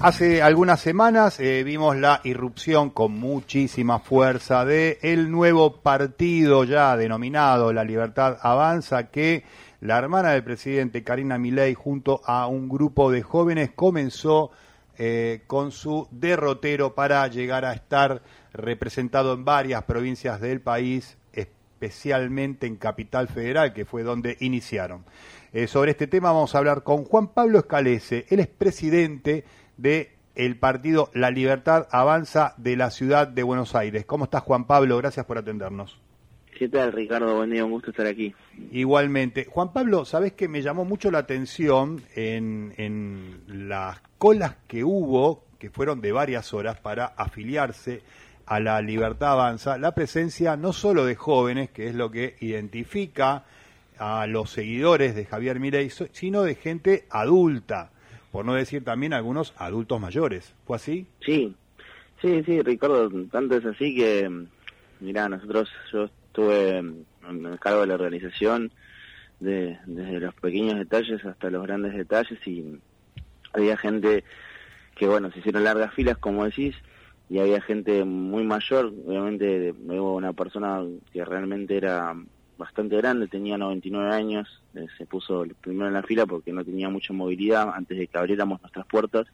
Hace algunas semanas vimos la irrupción con muchísima fuerza de el nuevo partido ya denominado La Libertad Avanza, que la hermana del presidente, Karina Milei, junto a un grupo de jóvenes comenzó con su derrotero para llegar a estar representado en varias provincias del país, especialmente en Capital Federal, que fue donde iniciaron. Sobre este tema vamos a hablar con Juan Pablo Scalese. Él es presidente del partido La Libertad Avanza de la ciudad de Buenos Aires. ¿Cómo estás, Juan Pablo? Gracias por atendernos. ¿Qué tal, Ricardo? Buen día, un gusto estar aquí. Igualmente. Juan Pablo, ¿sabés que me llamó mucho la atención en las colas que hubo, que fueron de varias horas, para afiliarse a La Libertad Avanza, la presencia no solo de jóvenes, que es lo que identifica a los seguidores de Javier Milei, sino de gente adulta, por no decir también algunos adultos mayores? ¿Fue así? Sí, Ricardo, tanto es así que, mirá, yo estuve en el cargo de la organización desde los pequeños detalles hasta los grandes detalles, y había gente que, bueno, se hicieron largas filas, como decís, y había gente muy mayor. Obviamente hubo una persona que realmente era bastante grande, tenía 99 años, se puso primero en la fila porque no tenía mucha movilidad antes de que abriéramos nuestras puertas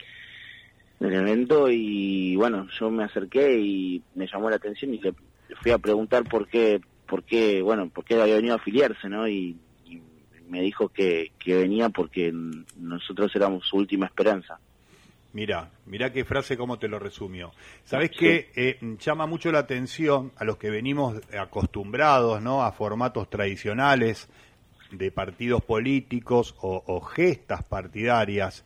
del evento, y bueno, yo me acerqué y me llamó la atención y le fui a preguntar por qué había venido a afiliarse, ¿no? Y me dijo que venía porque nosotros éramos su última esperanza. Mirá qué frase, cómo te lo resumió. Sabés que llama mucho la atención a los que venimos acostumbrados, ¿no?, a formatos tradicionales de partidos políticos o gestas partidarias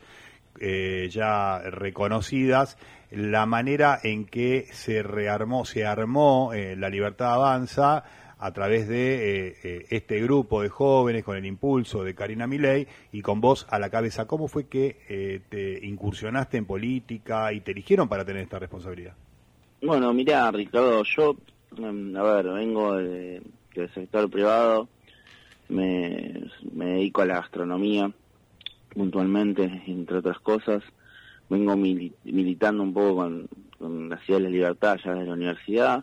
ya reconocidas, la manera en que se armó La Libertad Avanza a través de este grupo de jóvenes, con el impulso de Karina Milei y con vos a la cabeza. ¿Cómo fue que te incursionaste en política y te eligieron para tener esta responsabilidad? Bueno, mirá, Ricardo, yo, vengo del sector privado, me dedico a la gastronomía puntualmente, entre otras cosas. Vengo militando un poco con la Ciudad de la Libertad ya desde la universidad,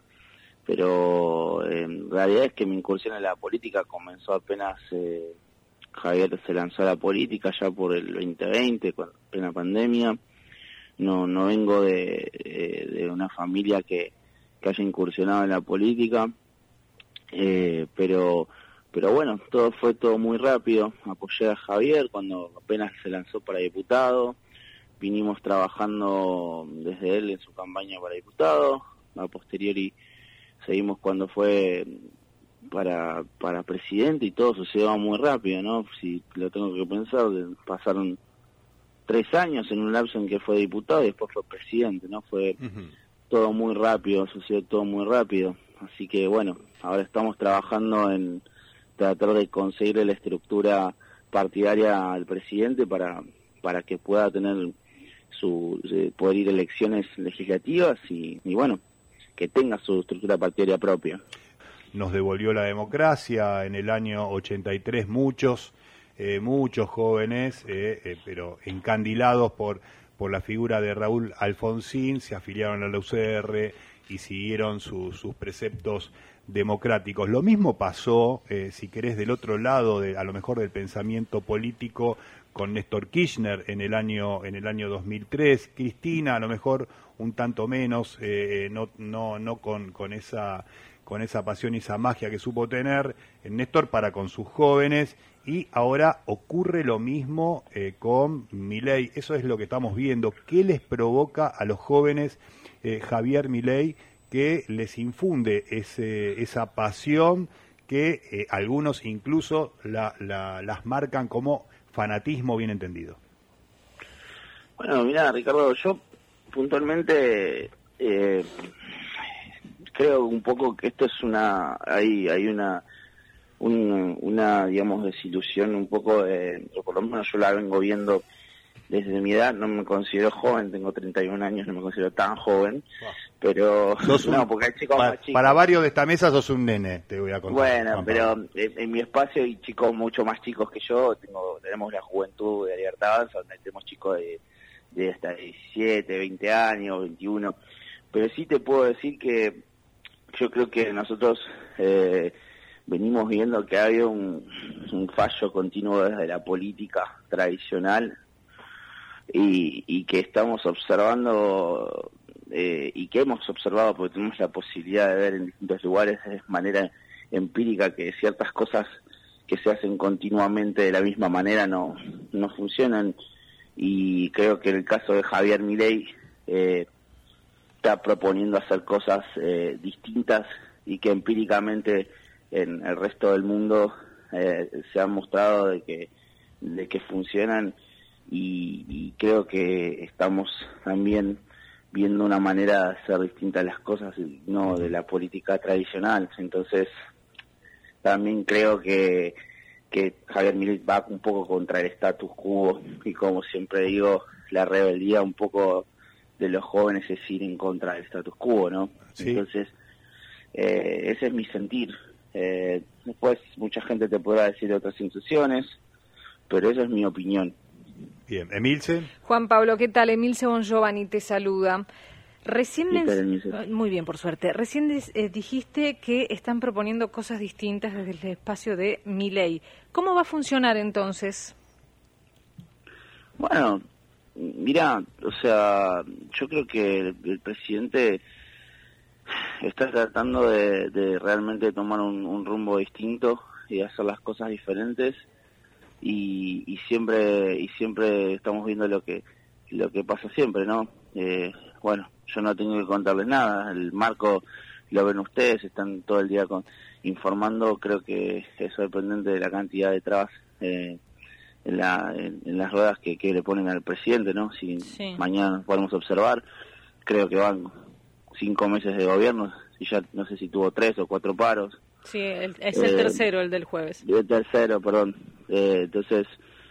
pero en realidad es que mi incursión en la política comenzó apenas Javier se lanzó a la política ya por el 2020, con plena pandemia. No vengo de una familia que haya incursionado en la política, pero bueno, fue todo muy rápido. Apoyé a Javier cuando apenas se lanzó para diputado, vinimos trabajando desde él en su campaña para diputado, a posteriori seguimos cuando fue para presidente, y todo sucedió muy rápido, ¿no? Si lo tengo que pensar, pasaron 3 años en un lapso en que fue diputado y después fue presidente, ¿no? Fue todo muy rápido, sucedió todo muy rápido. Así que bueno, ahora estamos trabajando en tratar de conseguir la estructura partidaria al presidente para que pueda tener poder ir a elecciones legislativas y bueno, que tenga su estructura partidaria propia. Nos devolvió la democracia en el año 83 muchos jóvenes, pero encandilados por la figura de Raúl Alfonsín, se afiliaron a la UCR y siguieron sus preceptos democráticos. Lo mismo pasó, si querés, del otro lado, a lo mejor del pensamiento político, con Néstor Kirchner en el año 2003, Cristina a lo mejor un tanto menos, no con esa pasión y esa magia que supo tener Néstor para con sus jóvenes, y ahora ocurre lo mismo con Milei. Eso es lo que estamos viendo. ¿Qué les provoca a los jóvenes Javier Milei, que les infunde esa pasión que algunos incluso las marcan como fanatismo bien entendido? Bueno, mirá, Ricardo, yo puntualmente creo un poco que esto es hay una digamos desilusión un poco, o por lo menos yo la vengo viendo desde mi edad. No me considero joven, tengo 31 años, no me considero tan joven, pero no, porque hay chicos más chicos. Para varios de esta mesa sos un nene, te voy a contar. Bueno, pero en mi espacio hay chicos mucho más chicos que yo. Tenemos la Juventud de Libertad Avanza, donde tenemos chicos de de hasta 17, 20 años, 21, pero sí te puedo decir que yo creo que nosotros venimos viendo que ha habido un fallo continuo desde la política tradicional y que estamos observando y que hemos observado porque tenemos la posibilidad de ver en distintos lugares de manera empírica que ciertas cosas que se hacen continuamente de la misma manera no funcionan, y creo que en el caso de Javier Milei está proponiendo hacer cosas distintas y que empíricamente en el resto del mundo se han mostrado de que funcionan, y creo que estamos también viendo una manera de hacer distintas las cosas, no de la política tradicional. Entonces también creo que Javier Milei va un poco contra el status quo, y como siempre digo, la rebeldía un poco de los jóvenes es ir en contra del status quo, ¿no? Sí. Entonces, ese es mi sentir. Después mucha gente te podrá decir otras instituciones, pero esa es mi opinión. Bien, Emilce. Juan Pablo, ¿qué tal? Emilce Bongiovanni te saluda. Recién muy bien, por suerte. Recién dijiste que están proponiendo cosas distintas desde el espacio de Milei. ¿Cómo va a funcionar entonces? Bueno, mirá, o sea, yo creo que el presidente está tratando de realmente tomar un rumbo distinto y hacer las cosas diferentes, y siempre estamos viendo lo que pasa siempre, ¿no? Bueno, yo no tengo que contarles nada, el marco lo ven ustedes, están todo el día informando. Creo que es sorprendente de la cantidad de trabas en las ruedas que le ponen al presidente, ¿no? Si sí. Mañana podemos observar, creo que van 5 meses de gobierno y ya no sé si tuvo 3 o 4 paros. Sí, es el tercero, el del jueves. El tercero, perdón. Entonces,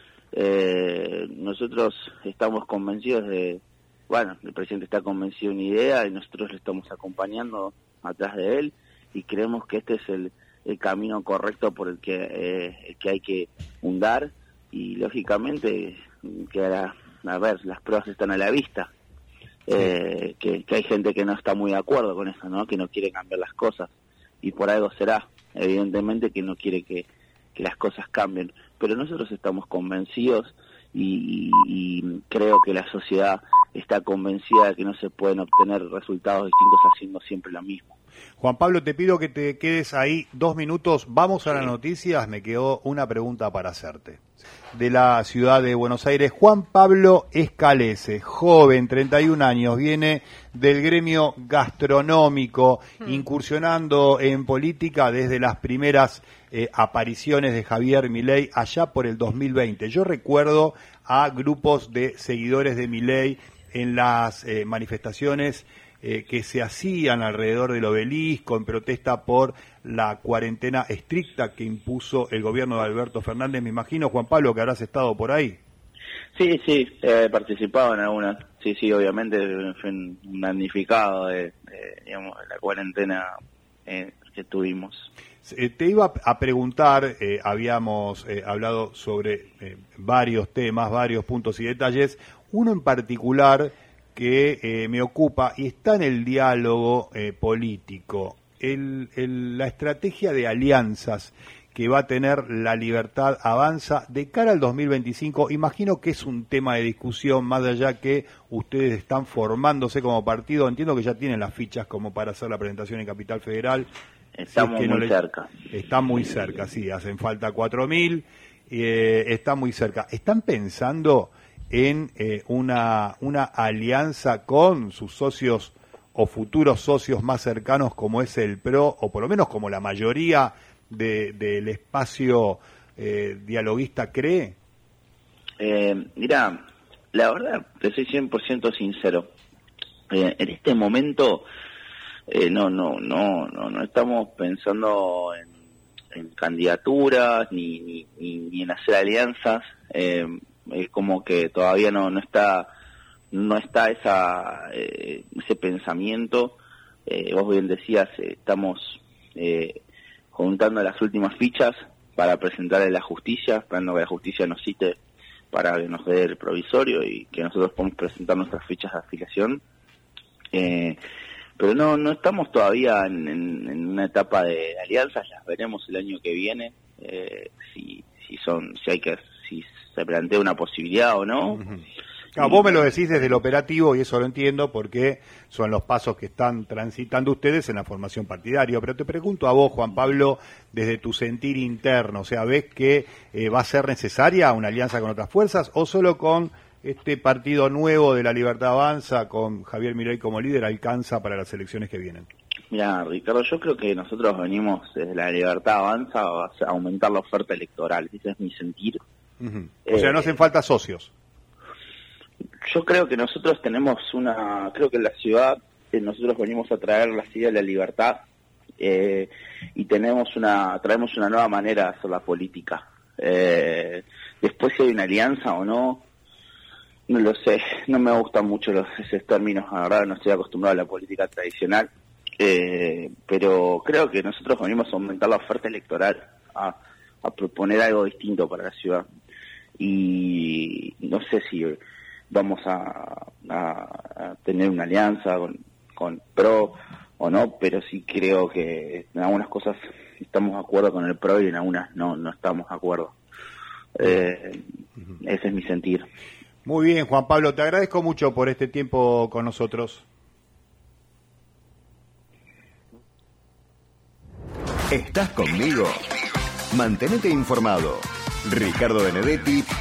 nosotros estamos convencidos bueno, el presidente está convencido de una idea y nosotros le estamos acompañando atrás de él, y creemos que este es el camino correcto por el que hay que hundar, y lógicamente que a ver, las pruebas están a la vista. Que hay gente que no está muy de acuerdo con eso, ¿no? Que no quiere cambiar las cosas, y por algo será, evidentemente que no quiere que las cosas cambien, pero nosotros estamos convencidos y creo que la sociedad está convencida de que no se pueden obtener resultados distintos haciendo siempre lo mismo. Juan Pablo, te pido que te quedes ahí 2 minutos. Vamos a las noticias. Me quedó una pregunta para hacerte. De la ciudad de Buenos Aires, Juan Pablo Escalese, joven, 31 años, viene del gremio gastronómico, incursionando en política desde las primeras apariciones de Javier Milei allá por el 2020. Yo recuerdo a grupos de seguidores de Milei en las manifestaciones que se hacían alrededor del Obelisco en protesta por la cuarentena estricta que impuso el gobierno de Alberto Fernández. Me imagino, Juan Pablo, que habrás estado por ahí. Sí, he participado en algunas. Sí, obviamente fue un damnificado de la cuarentena que tuvimos. Te iba a preguntar, habíamos hablado sobre varios temas, varios puntos y detalles, uno en particular que me ocupa y está en el diálogo político, la estrategia de alianzas que va a tener La Libertad Avanza de cara al 2025. Imagino que es un tema de discusión, más allá que ustedes están formándose como partido. Entiendo que ya tienen las fichas como para hacer la presentación en Capital Federal. Estamos muy cerca. Están muy cerca, sí, hacen falta 4.000, están muy cerca. ¿Están pensando en una alianza con sus socios o futuros socios más cercanos, como es el PRO, o por lo menos como la mayoría del espacio dialoguista cree? Mira, la verdad, te soy 100% sincero. En este momento no estamos pensando en candidaturas ni en hacer alianzas. Es como que todavía no está ese pensamiento. Vos bien decías, estamos juntando las últimas fichas para presentarle a la justicia, esperando que la justicia nos cite para que nos dé el provisorio y que nosotros podamos presentar nuestras fichas de afiliación. Pero no estamos todavía en una etapa de alianzas, las veremos el año que viene, si se plantea una posibilidad o no. Claro, vos me lo decís desde el operativo y eso lo entiendo porque son los pasos que están transitando ustedes en la formación partidaria. Pero te pregunto a vos, Juan Pablo, desde tu sentir interno, o sea, ¿ves que va a ser necesaria una alianza con otras fuerzas o solo con este partido nuevo de La Libertad Avanza, con Javier Milei como líder, alcanza para las elecciones que vienen? Mira, Ricardo, yo creo que nosotros venimos desde La Libertad Avanza a aumentar la oferta electoral, ese es mi sentir. O sea, no hacen falta socios. Yo creo que nosotros creo que en la ciudad nosotros venimos a traer la idea de la libertad y traemos una nueva manera de hacer la política. Después si hay una alianza o no lo sé, no me gustan mucho esos términos, la verdad no estoy acostumbrado a la política tradicional, pero creo que nosotros venimos a aumentar la oferta electoral, a proponer algo distinto para la ciudad. Y no sé si vamos a tener una alianza con PRO o no, pero sí creo que en algunas cosas estamos de acuerdo con el PRO y en algunas no estamos de acuerdo. Ese es mi sentir. Muy bien, Juan Pablo, te agradezco mucho por este tiempo con nosotros. ¿Estás conmigo? Mantenete informado. Ricardo Benedetti